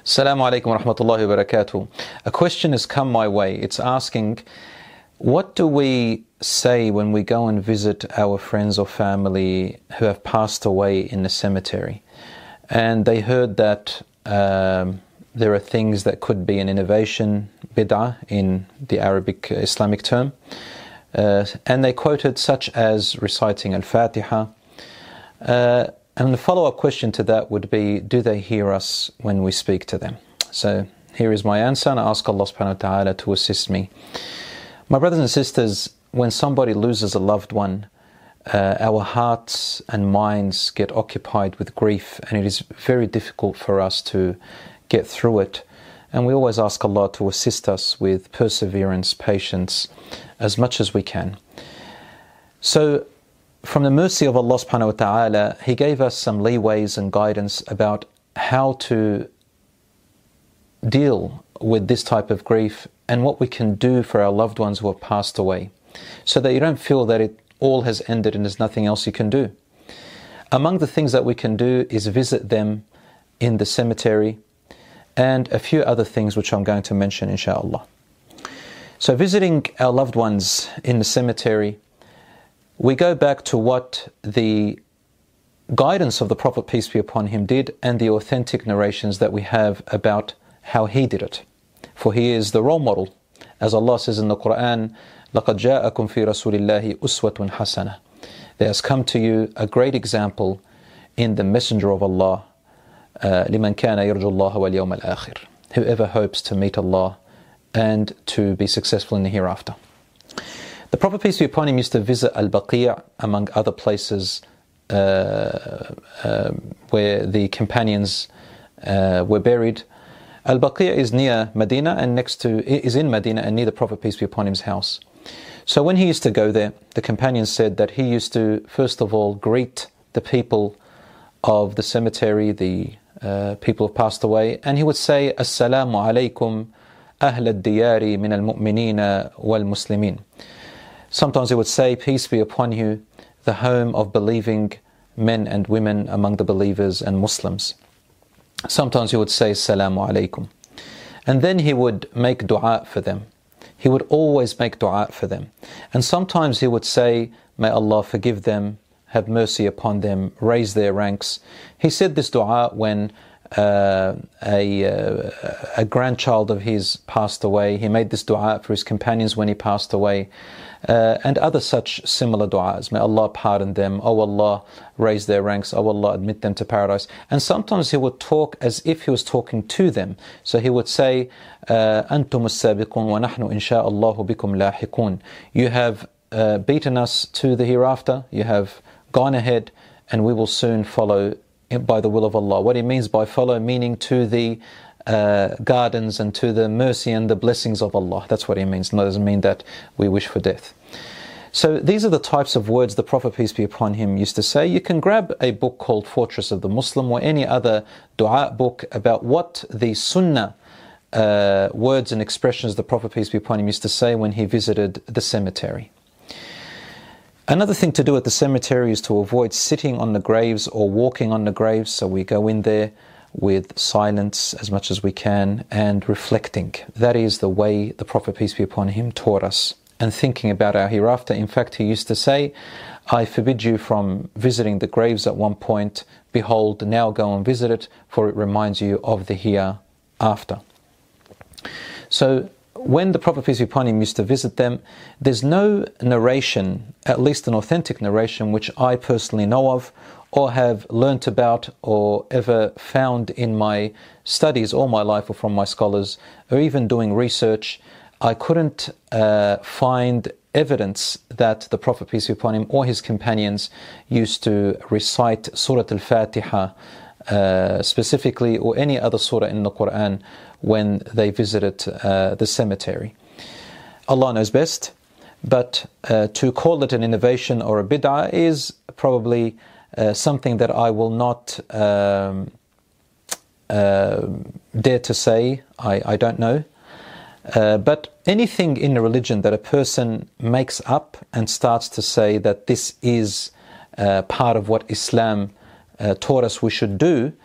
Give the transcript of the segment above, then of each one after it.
Assalamu alaikum wa rahmatullahi wa barakatuh. A question has come my way. It's asking, what do we say when we go and visit our friends or family who have passed away in the cemetery? And they heard that there are things that could be an innovation, bid'ah in the Arabic Islamic term. And they quoted such as reciting Al-Fatiha. And the follow-up question to that would be, do they hear us when we speak to them? So here is my answer, and I ask Allah subhanahu wa ta'ala to assist me. My brothers and sisters, when somebody loses a loved one, our hearts and minds get occupied with grief, and it is very difficult for us to get through it. And we always ask Allah to assist us with perseverance, patience, as much as we can. So, from the mercy of Allah subhanahu wa ta'ala, He gave us some leeways and guidance about how to deal with this type of grief and what we can do for our loved ones who have passed away, so that you don't feel that it all has ended and there's nothing else you can do. Among the things that we can do is visit them in the cemetery and a few other things which I'm going to mention inshallah. So visiting our loved ones in the cemetery, we go back to what the guidance of the Prophet, peace be upon him, did, and the authentic narrations that we have about how he did it. For he is the role model. As Allah says in the Quran, لَقَدْ جَاءَكُمْ فِي رَسُولِ اللَّهِ أُسْوَةٌ حَسَنَةٌ. There has come to you a great example in the Messenger of Allah, لِمَنْ كَانَ يَرْجُ اللَّهَ وَالْيَوْمَ الْآخِرِ. Whoever hopes to meet Allah and to be successful in the hereafter. The Prophet, peace be upon him, used to visit Al-Baqi', among other places where the companions were buried. Al-Baqi' is near Medina and is in Medina and near the Prophet, peace be upon him's house. So when he used to go there, the companions said that he used to first of all greet the people of the cemetery, the people who passed away, and he would say, Assalamu alaikum ahl al-diyari min al-mu'minina wal-muslimin. Sometimes he would say, peace be upon you, the home of believing men and women among the believers and Muslims. Sometimes he would say, Assalamu alaikum. And then he would make dua for them. He would always make dua for them. And sometimes he would say, may Allah forgive them, have mercy upon them, raise their ranks. He said this dua when a grandchild of his passed away. He made this dua for his companions when he passed away. And other such similar du'as. May Allah pardon them. Oh Allah, raise their ranks. Oh Allah, admit them to paradise. And sometimes he would talk as if he was talking to them. So he would say, أنتم السابقون ونحن إن شاء الله بكم لاحقون. You have beaten us to the hereafter. You have gone ahead, and we will soon follow by the will of Allah. What he means by follow, meaning to the gardens and to the mercy and the blessings of Allah. That's what he means. It doesn't mean that we wish for death. So these are the types of words the Prophet, peace be upon him, used to say. You can grab a book called Fortress of the Muslim or any other dua book about what the sunnah words and expressions the Prophet, peace be upon him, used to say when he visited the cemetery. Another thing to do at the cemetery is to avoid sitting on the graves or walking on the graves. So we go in there with silence as much as we can and reflecting. That is the way the Prophet, peace be upon him, taught us, and thinking about our hereafter. In fact, he used to say, I forbid you from visiting the graves at one point. Behold, now go and visit it, for it reminds you of the hereafter. So when the Prophet, peace be upon him, used to visit them, there's no narration, at least an authentic narration, which I personally know of or have learnt about or ever found in my studies all my life or from my scholars or even doing research. I couldn't find evidence that the Prophet, peace be upon him, or his companions used to recite Surah Al-Fatiha specifically, or any other surah in the Quran when they visited the cemetery. Allah knows best, but to call it an innovation or a bid'ah is probably something that I will not dare to say. I don't know. But anything in a religion that a person makes up and starts to say that this is part of what Islam taught us we should do,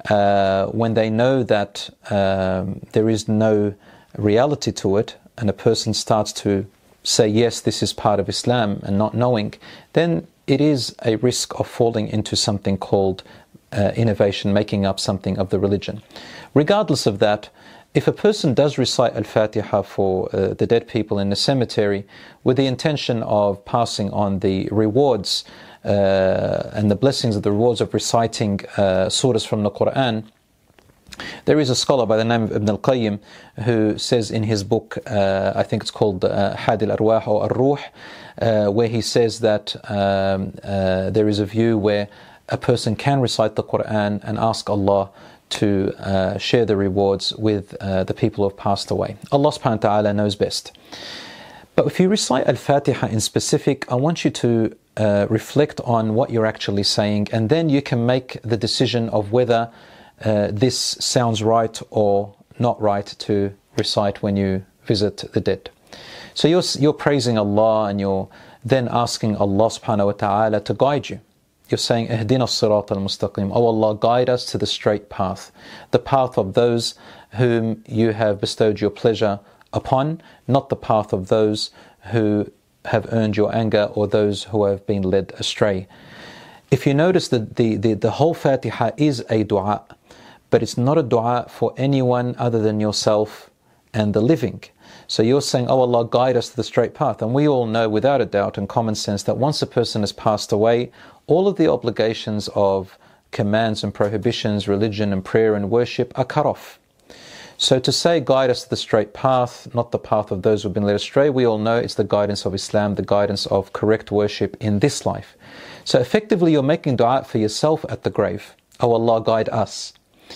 when they know that there is no reality to it, and a person starts to say, yes, this is part of Islam, and not knowing, then it is a risk of falling into something called innovation, making up something of the religion. Regardless of that, if a person does recite Al-Fatiha for the dead people in the cemetery with the intention of passing on the rewards and the blessings of the rewards of reciting surahs from the Quran, there is a scholar by the name of Ibn al-Qayyim who says in his book, I think it's called Hadi al-Arwah or Ar-Ruh, where he says that there is a view where a person can recite the Quran and ask Allah to share the rewards with the people who have passed away. Allah subhanahu wa ta'ala knows best. But if you recite Al-Fatiha in specific, I want you to reflect on what you're actually saying, and then you can make the decision of whether this sounds right or not right to recite when you visit the dead. So you're praising Allah, and you're then asking Allah subhanahu wa ta'ala to guide you. You're saying, Ihdina as-sirat al-mustaqim. Oh Allah, guide us to the straight path, the path of those whom you have bestowed your pleasure upon, not the path of those who have earned your anger or those who have been led astray. If you notice that the whole Fatiha is a dua, but it's not a dua for anyone other than yourself and the living. So you're saying, oh Allah, guide us to the straight path. And we all know without a doubt and common sense that once a person has passed away, all of the obligations of commands and prohibitions, religion and prayer and worship are cut off. So to say, guide us to the straight path, not the path of those who have been led astray, we all know it's the guidance of Islam, the guidance of correct worship in this life. So effectively you're making dua for yourself at the grave. Oh Allah, guide us.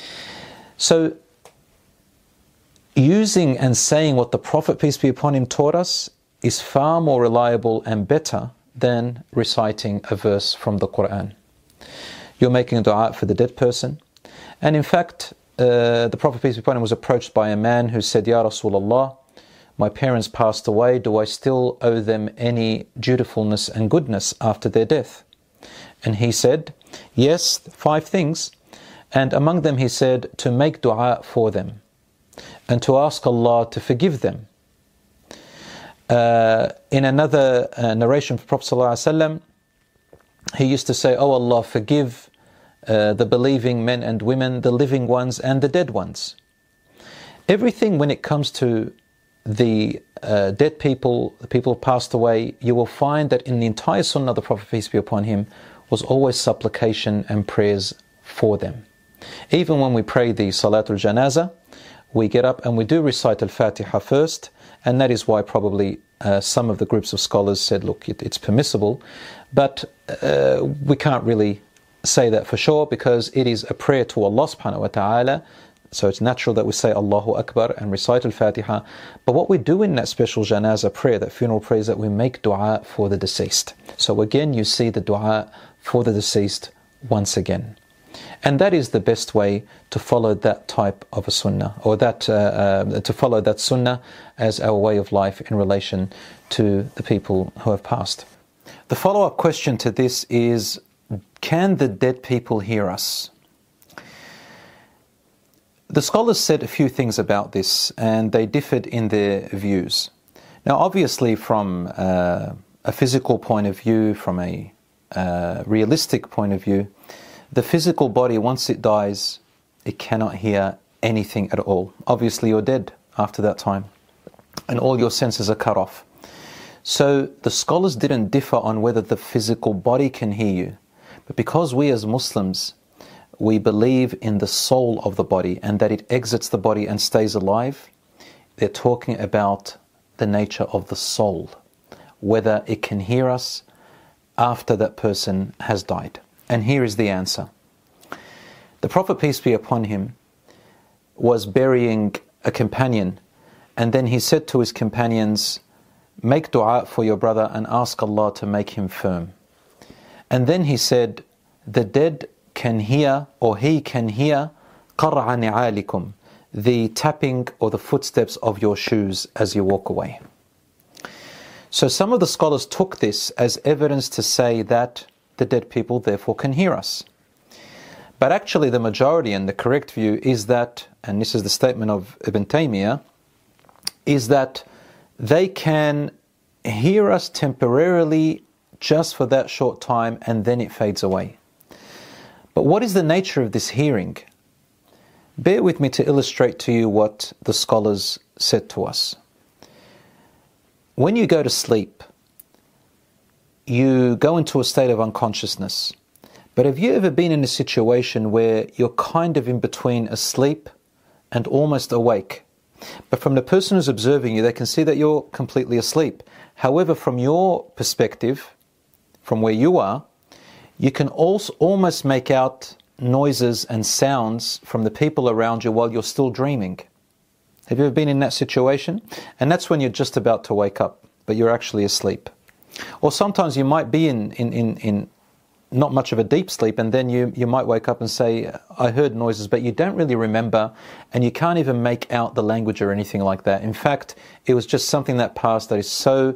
So using and saying what the Prophet, peace be upon him, taught us is far more reliable and better than reciting a verse from the Quran. You're making a dua for the dead person. And in fact, the Prophet, peace be upon him, was approached by a man who said, Ya Rasulullah, my parents passed away, do I still owe them any dutifulness and goodness after their death? And he said, yes, 5 things. And among them he said, to make dua for them and to ask Allah to forgive them. In another narration from Prophet ﷺ, he used to say, oh Allah, forgive the believing men and women, the living ones and the dead ones. Everything when it comes to the dead people, the people who passed away, you will find that in the entire sunnah of the Prophet, peace be upon him, was always supplication and prayers for them. Even when we pray the Salatul Janazah, we get up and we do recite Al-Fatiha first, and that is why probably some of the groups of scholars said, look, it's permissible, but we can't really say that for sure, because it is a prayer to Allah subhanahu wa ta'ala, so it's natural that we say Allahu Akbar and recite Al-Fatiha. But what we do in that special Janazah prayer, that funeral prayer, is that we make dua for the deceased. So again, you see the dua for the deceased once again. And that is the best way to follow that type of a sunnah, or that to follow that sunnah as our way of life in relation to the people who have passed. The follow-up question to this is, can the dead people hear us? The scholars said a few things about this, and they differed in their views. Now obviously from a physical point of view, from a realistic point of view, the physical body, once it dies, it cannot hear anything at all. Obviously you're dead after that time, and all your senses are cut off. So the scholars didn't differ on whether the physical body can hear you. But because we as Muslims, we believe in the soul of the body and that it exits the body and stays alive, they're talking about the nature of the soul, whether it can hear us after that person has died. And here is the answer. The Prophet, peace be upon him, was burying a companion, and then he said to his companions, make dua for your brother and ask Allah to make him firm. And then he said, the dead can hear, or he can hear, قَرْعَ نِعَالِكُمْ, the tapping or the footsteps of your shoes as you walk away. So some of the scholars took this as evidence to say that the dead people therefore can hear us. But actually the majority and the correct view is that, and this is the statement of Ibn Taymiyyah, is that they can hear us temporarily just for that short time and then it fades away. But what is the nature of this hearing? Bear with me to illustrate to you what the scholars said to us. When you go to sleep, you go into a state of unconsciousness. But have you ever been in a situation where you're kind of in between asleep and almost awake? But from the person who's observing you, they can see that you're completely asleep. However, from your perspective, from where you are, you can also almost make out noises and sounds from the people around you while you're still dreaming. Have you ever been in that situation? And that's when you're just about to wake up, but you're actually asleep. Or sometimes you might be in not much of a deep sleep, and then you might wake up and say, I heard noises, but you don't really remember, and you can't even make out the language or anything like that. In fact, it was just something that passed that is so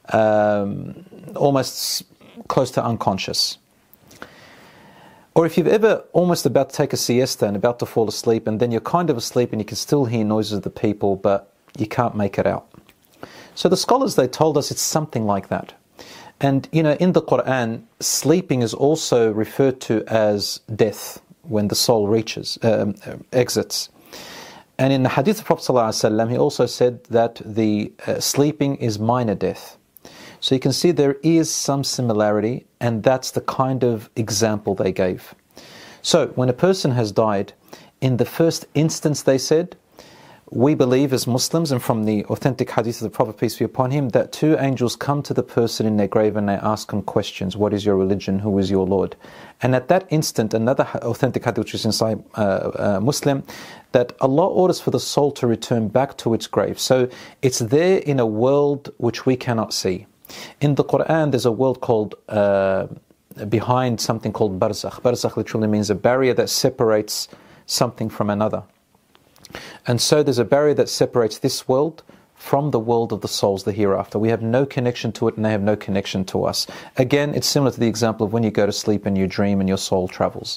almost close to unconscious. Or if you've ever almost about to take a siesta and about to fall asleep, and then you're kind of asleep and you can still hear noises of the people, but you can't make it out. So the scholars, they told us it's something like that. And, in the Quran, sleeping is also referred to as death when the soul exits. And in the hadith of Prophet ﷺ, he also said that the sleeping is minor death. So you can see there is some similarity, and that's the kind of example they gave. So when a person has died, in the first instance they said, we believe as Muslims, and from the authentic hadith of the Prophet, peace be upon him, that two angels come to the person in their grave and they ask him questions. What is your religion? Who is your Lord? And at that instant, another authentic hadith which is in Sahih Muslim, that Allah orders for the soul to return back to its grave. So it's there in a world which we cannot see. In the Quran, there's a world called, behind something called barzakh. Barzakh literally means a barrier that separates something from another. And so there's a barrier that separates this world from the world of the souls, the hereafter. We have no connection to it and they have no connection to us. Again, it's similar to the example of when you go to sleep and you dream and your soul travels.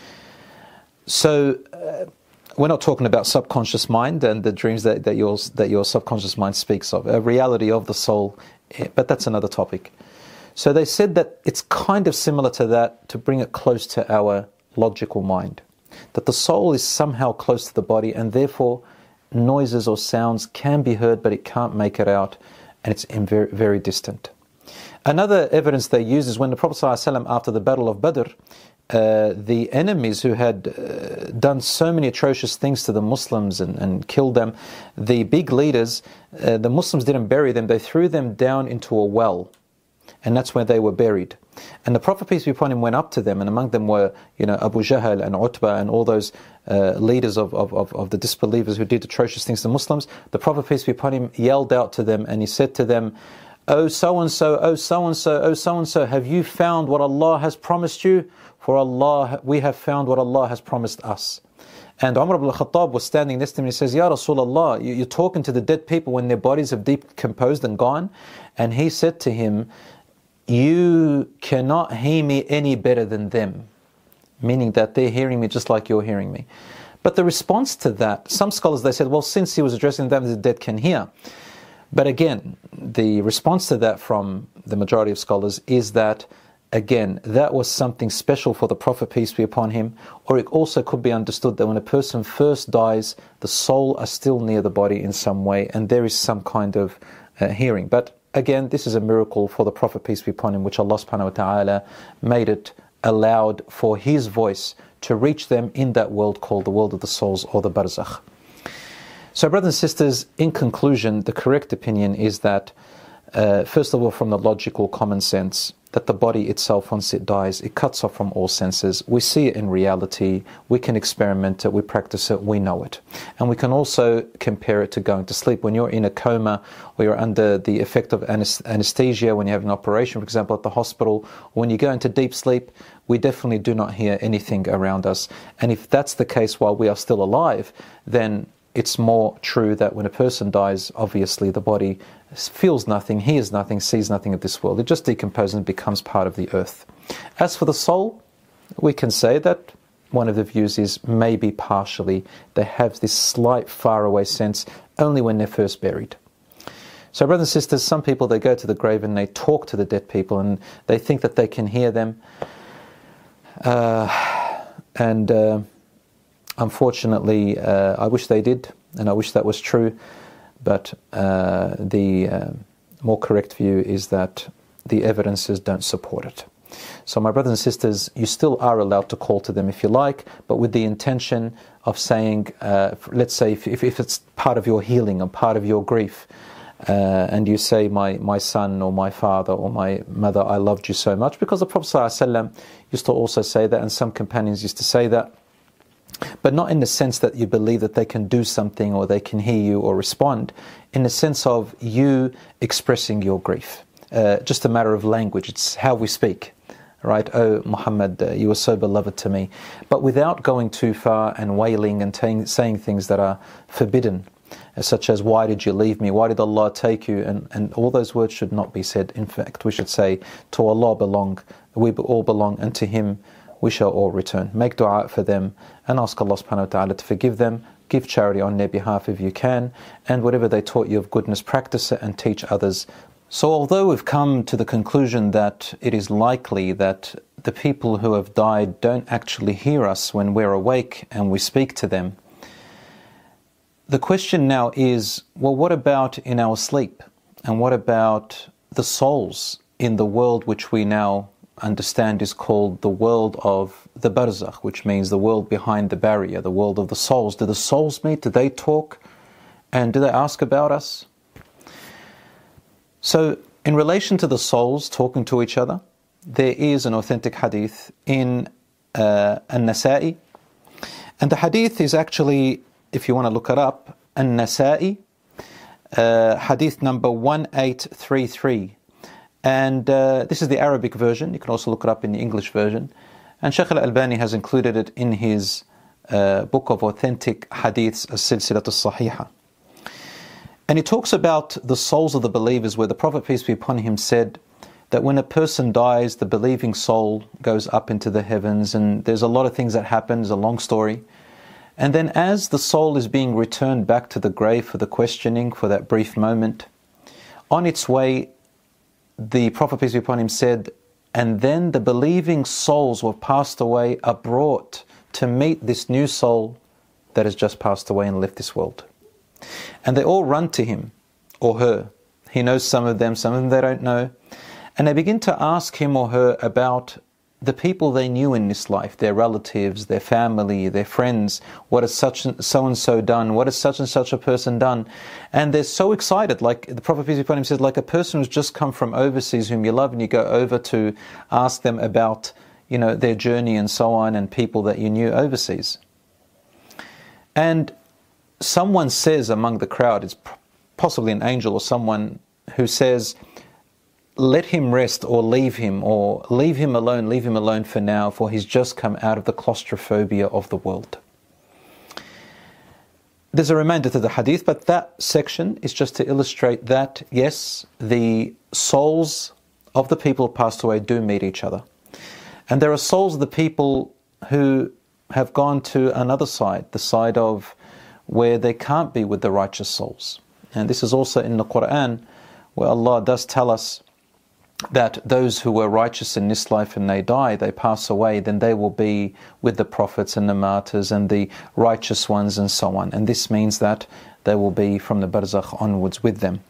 So we're not talking about subconscious mind and the dreams that your subconscious mind speaks of, a reality of the soul, but that's another topic. So they said that it's kind of similar to that, to bring it close to our logical mind. That the soul is somehow close to the body, and therefore noises or sounds can be heard, but it can't make it out, and it's very, very distant. Another evidence they use is when the Prophet ﷺ, after the Battle of Badr, the enemies who had done so many atrocious things to the Muslims and killed them, the big leaders, the Muslims didn't bury them, they threw them down into a well, and that's where they were buried. And the Prophet, peace be upon him, went up to them, and among them were, Abu Jahl and Utbah and all those leaders of the disbelievers who did atrocious things to Muslims. The Prophet, peace be upon him, yelled out to them, and he said to them, "Oh so-and-so, oh so-and-so, oh so-and-so, have you found what Allah has promised you? For we have found what Allah has promised us." And Umar ibn al-Khattab was standing next to him and he says, "Ya Rasulullah, you're talking to the dead people when their bodies have decomposed and gone." And he said to him, "You cannot hear me any better than them," meaning that they're hearing me just like you're hearing me. But the response to that, some scholars, they said, well, since he was addressing them, the dead can hear. But again, the response to that from the majority of scholars is that, again, that was something special for the Prophet, peace be upon him, or it also could be understood that when a person first dies, the soul are still near the body in some way, and there is some kind of hearing. But again, this is a miracle for the Prophet, peace be upon him, which Allah subhanahu wa ta'ala made it allowed for his voice to reach them in that world called the world of the souls, or the barzakh. So brothers and sisters, in conclusion, the correct opinion is that, first of all, from the logical common sense, that the body itself, once it dies, it cuts off from all senses. We see it in reality, we can experiment it, we practice it, we know it. And we can also compare it to going to sleep. When you're in a coma, or you're under the effect of anesthesia, when you have an operation, for example, at the hospital, when you go into deep sleep, we definitely do not hear anything around us. And if that's the case while we are still alive, then it's more true that when a person dies, obviously the body feels nothing, hears nothing, sees nothing of this world. It just decomposes and becomes part of the earth. As for the soul, we can say that one of the views is maybe partially they have this slight faraway sense only when they're first buried. So brothers and sisters, some people, they go to the grave and they talk to the dead people and they think that they can hear them. Unfortunately, I wish they did, and I wish that was true, but the more correct view is that the evidences don't support it. So my brothers and sisters, you still are allowed to call to them if you like, but with the intention of saying, let's say if it's part of your healing or part of your grief, and you say, my son or my father or my mother, I loved you so much, because the Prophet ﷺ used to also say that, and some companions used to say that, but not in the sense that you believe that they can do something or they can hear you or respond, in the sense of you expressing your grief. Just a matter of language, it's how we speak. Right, oh Muhammad, you were so beloved to me, but without going too far and wailing and saying things that are forbidden, such as, why did you leave me, why did Allah take you, and all those words should not be said. In fact, we should say, to Allah belong, we all belong, and to Him we shall all return. Make dua for them and ask Allah subhanahu wa ta'ala to forgive them. Give charity on their behalf if you can, and whatever they taught you of goodness, practice it and teach others. So although we've come to the conclusion that it is likely that the people who have died don't actually hear us when we're awake and we speak to them, the question now is, well, what about in our sleep? And what about the souls in the world which we now understand is called the world of the barzakh, which means the world behind the barrier, the world of the souls? Do the souls meet? Do they talk? And do they ask about us? So, in relation to the souls talking to each other, there is an authentic hadith in An-Nasa'i. And the hadith is actually, if you want to look it up, An-Nasa'i, hadith number 1833. And this is the Arabic version. You can also look it up in the English version. And Shaykh al-Albani has included it in his book of authentic hadiths, As-Silsilat As-Sahiha. And he talks about the souls of the believers, where the Prophet, peace be upon him, said that when a person dies, the believing soul goes up into the heavens, and there's a lot of things that happen. It's a long story. And then as the soul is being returned back to the grave for the questioning, for that brief moment, on its way, the Prophet, peace be upon him, said, and then the believing souls who have passed away are brought to meet this new soul that has just passed away and left this world. And they all run to him or her. He knows some of them they don't know. And they begin to ask him or her about the people they knew in this life, their relatives, their family, their friends. What has so-and-so done? What has such and such a person done? And they're so excited, like the Prophet, peace be upon him, says, like a person who's just come from overseas whom you love, and you go over to ask them about, their journey and so on, and people that you knew overseas. And someone says among the crowd, it's possibly an angel or someone who says, let him rest, or leave him alone for now, for he's just come out of the claustrophobia of the world. There's a reminder to the hadith, but that section is just to illustrate that, yes, the souls of the people who passed away do meet each other. And there are souls of the people who have gone to another side, the side of where they can't be with the righteous souls. And this is also in the Quran, where Allah does tell us that those who were righteous in this life and they die, they pass away, then they will be with the prophets and the martyrs and the righteous ones and so on. And this means that they will be from the barzakh onwards with them.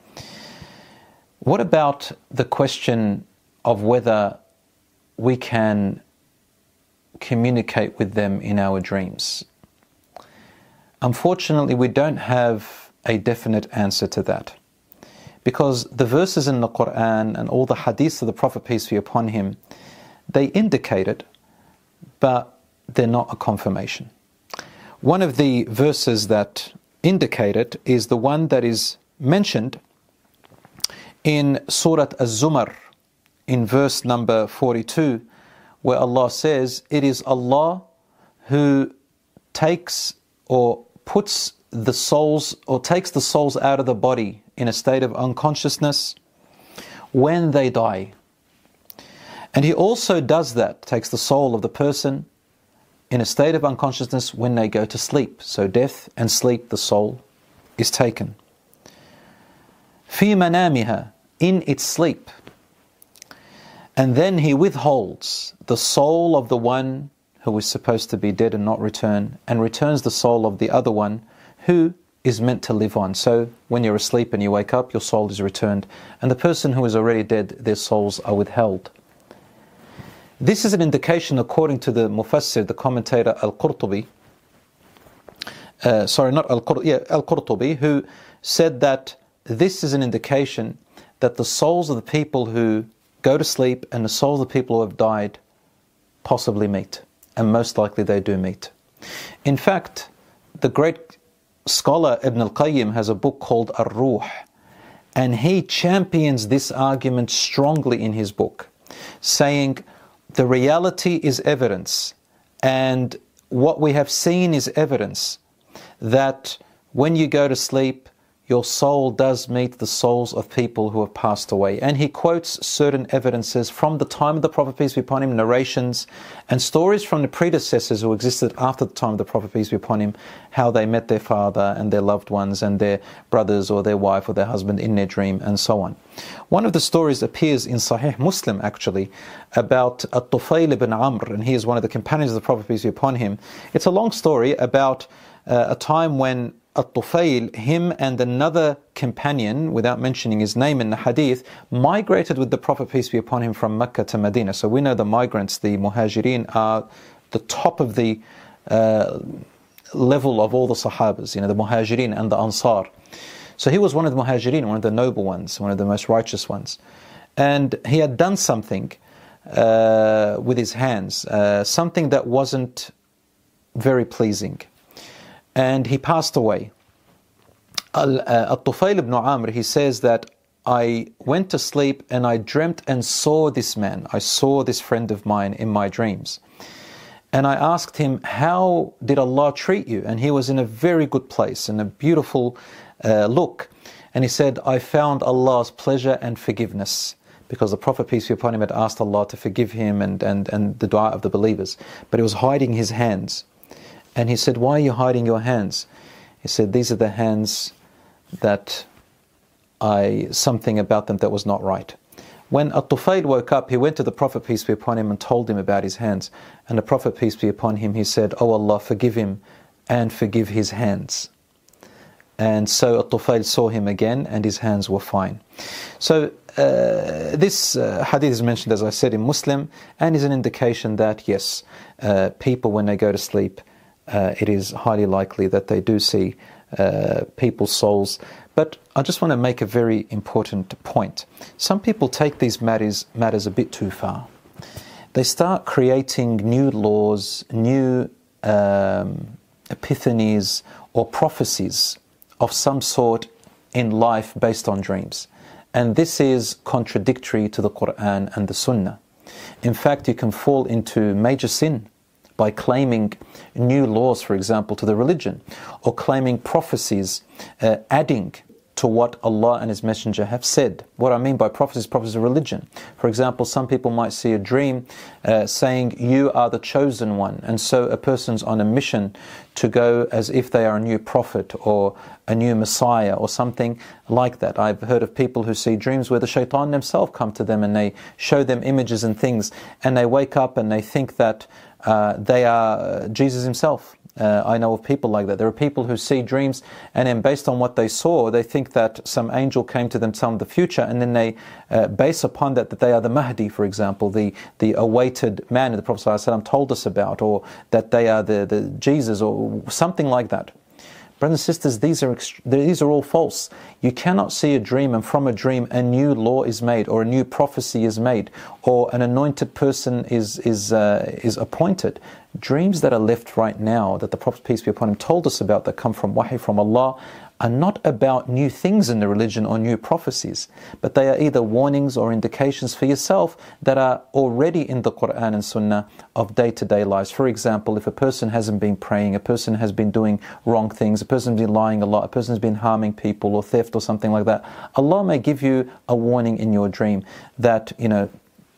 What about the question of whether we can communicate with them in our dreams? Unfortunately, we don't have a definite answer to that, because the verses in the Quran and all the hadiths of the Prophet, peace be upon him, they indicate it, but they're not a confirmation. One of the verses that indicate it is the one that is mentioned in Surah Az-Zumar, in verse number 42, where Allah says, it is Allah who takes or puts the souls, or takes the souls out of the body in a state of unconsciousness when they die. And He also does that, takes the soul of the person in a state of unconsciousness when they go to sleep. So death and sleep, the soul is taken. في منامها, in its sleep. And then He withholds the soul of the one who is supposed to be dead and not return, and returns the soul of the other one who is meant to live on. So when you're asleep and you wake up, your soul is returned, and the person who is already dead, their souls are withheld. This is an indication, according to the Mufassir, the commentator Al-Qurtubi, Al-Qurtubi, who said that this is an indication that the souls of the people who go to sleep and the souls of the people who have died possibly meet, and most likely they do meet. In fact, the great scholar Ibn al-Qayyim has a book called Ar-Ruh, and he champions this argument strongly in his book, saying the reality is evidence, and what we have seen is evidence that when you go to sleep, your soul does meet the souls of people who have passed away. And he quotes certain evidences from the time of the Prophet, peace be upon him, narrations and stories from the predecessors who existed after the time of the Prophet, peace be upon him, how they met their father and their loved ones and their brothers or their wife or their husband in their dream, and so on. One of the stories appears in Sahih Muslim, actually, about At-Tufayl ibn Amr, and he is one of the companions of the Prophet, peace be upon him. It's a long story about a time when At-Tufayl, him and another companion, without mentioning his name in the hadith, migrated with the Prophet, peace be upon him, from Mecca to Medina. So we know the migrants, the Muhajirin, are the top of the level of all the Sahabas, the Muhajirin and the Ansar. So he was one of the Muhajirin, one of the noble ones, one of the most righteous ones. And he had done something with his hands, something that wasn't very pleasing. And he passed away. At-Tufayl ibn Amr, he says that I went to sleep and I dreamt and saw this man. I saw this friend of mine in my dreams. And I asked him, how did Allah treat you? And he was in a very good place, in a beautiful look. And he said, I found Allah's pleasure and forgiveness. Because the Prophet, peace be upon him, had asked Allah to forgive him and the dua of the believers. But he was hiding his hands. And he said, why are you hiding your hands? He said, these are the hands that something about them that was not right. When At-Tufayl woke up, he went to the Prophet, peace be upon him, and told him about his hands. And the Prophet, peace be upon him, he said, oh Allah, forgive him and forgive his hands. And so At-Tufayl saw him again and his hands were fine. So this hadith is mentioned, as I said, in Muslim, and is an indication that yes, people when they go to sleep, it is highly likely that they do see people's souls. But I just want to make a very important point. Some people take these matters a bit too far. They start creating new laws, new epiphanies or prophecies of some sort in life based on dreams. And this is contradictory to the Quran and the Sunnah. In fact, you can fall into major sin by claiming new laws, for example, to the religion, or claiming prophecies, adding to what Allah and His Messenger have said. What I mean by prophecies of religion. For example, some people might see a dream saying, you are the chosen one, and so a person's on a mission to go as if they are a new prophet or a new Messiah or something like that. I've heard of people who see dreams where the shaitan themselves come to them and they show them images and things, and they wake up and they think that they are Jesus himself. I know of people like that. There are people who see dreams, and then based on what they saw, they think that some angel came to them telling the future, and then they base upon that they are the Mahdi, for example, the awaited man that the Prophet ﷺ told us about, or that they are the Jesus, or something like that. Brothers and sisters, these are all false. You cannot see a dream and from a dream a new law is made, or a new prophecy is made, or an anointed person is appointed. Dreams that are left right now, that the Prophet, peace be upon him, told us about, that come from wahi from Allah, are not about new things in the religion or new prophecies, but they are either warnings or indications for yourself that are already in the Quran and Sunnah of day-to-day lives. For example, if a person hasn't been praying, a person has been doing wrong things, a person has been lying a lot, a person has been harming people or theft or something like that, Allah may give you a warning in your dream that,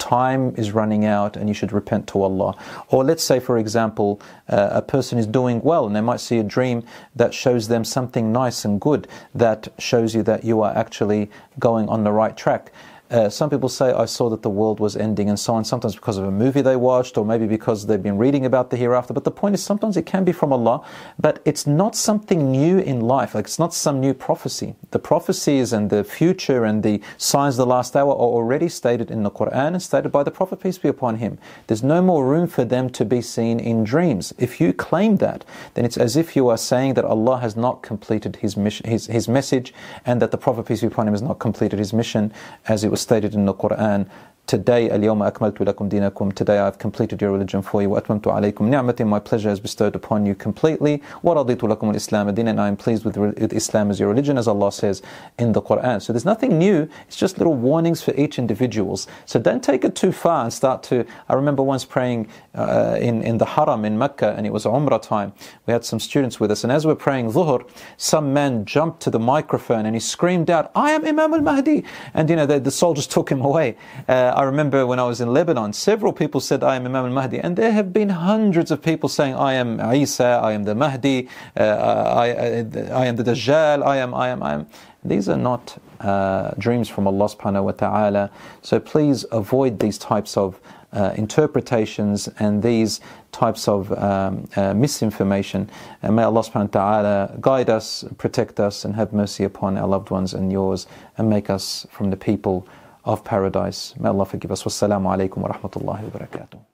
time is running out and you should repent to Allah. Or let's say, for example, a person is doing well and they might see a dream that shows them something nice and good, that shows you that you are actually going on the right track. Some people say, I saw that the world was ending and so on, sometimes because of a movie they watched or maybe because they've been reading about the hereafter. But the point is, sometimes it can be from Allah, but it's not something new in life. Like, it's not some new prophecy. The prophecies and the future and the signs of the last hour are already stated in the Quran and stated by the Prophet, peace be upon him. There's no more room for them to be seen in dreams. If you claim that, then it's as if you are saying that Allah has not completed his mission, his message, and that the Prophet, peace be upon him, has not completed his mission, as it was stated in the Quran. Today, اليوم أكملت لكم دينكم. Today I have completed your religion for you. وأتممت عليكم نعمتي. My pleasure is bestowed upon you completely. ورضيت لكم الإسلام دينا. And I am pleased with Islam as your religion, as Allah says in the Quran. So there's nothing new. It's just little warnings for each individual. So don't take it too far and start to. I remember once praying in the Haram in Mecca, and it was Umrah time. We had some students with us, and as we're praying Dhuhr, some man jumped to the microphone and he screamed out, "I am Imam al-Mahdi!" And the soldiers took him away. I remember when I was in Lebanon, several people said, "I am Imam al-Mahdi," and there have been hundreds of people saying, "I am Isa, I am the Mahdi, I am the Dajjal, I am." These are not dreams from Allah subhanahu wa ta'ala. So please avoid these types of interpretations and these types of misinformation. And may Allah subhanahu wa ta'ala guide us, protect us, and have mercy upon our loved ones and yours, and make us from the people of paradise. May Allah forgive us. Wassalamu alaikum wa rahmatullahi wa barakatuh.